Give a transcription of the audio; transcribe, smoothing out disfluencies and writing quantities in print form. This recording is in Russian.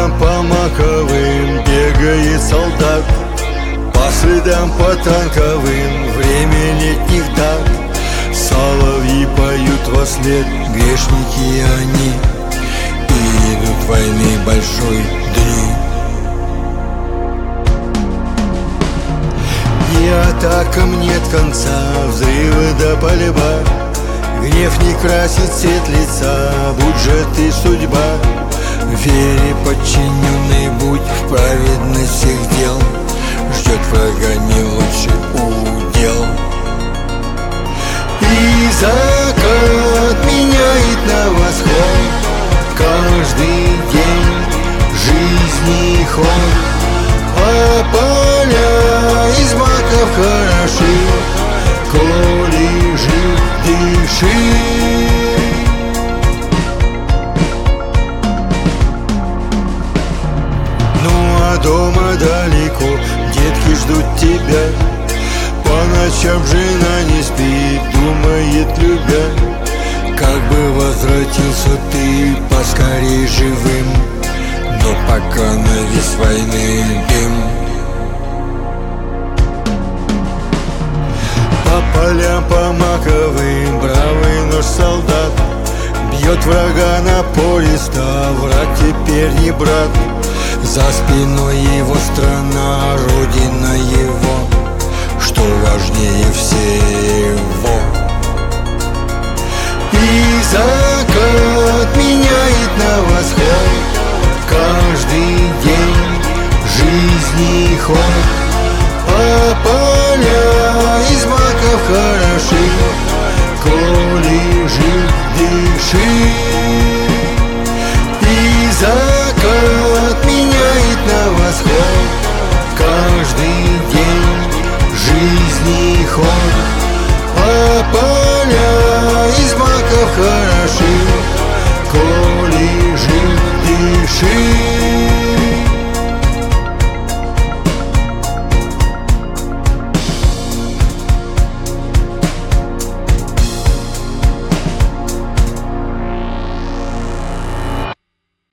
полям, по маковым бегает солдат, по следам, по танковым время летних дат. Соловьи поют вослед, грешники они, и идут войны большой дни. И атакам нет конца, взрывы до пальба, гнев не красит цвет лица, будь же ты судьба. Вере подчиненный будь, в праведность всех дел ждет врага не лучший удел. И закат меняет на восход каждый день жизни ход. А поля из маков хороши, коли жив, дыши. Ну а дома далеко детки ждут тебя, по ночам жена не спит, думает любя, как бы возвратился ты поскорей живым. Но пока навис войны дым. По полям, по маковым бравый наш солдат бьет врага напористо, враг теперь не брат. За спиной его страна, родина его, что важнее всего. И закат меняет на восход каждый день жизни ход. А поля из маков хороши, коли жив, дыши. И закат меняет на восход каждый день жизни ход. А поля из маков хороши, коли жив, дыши.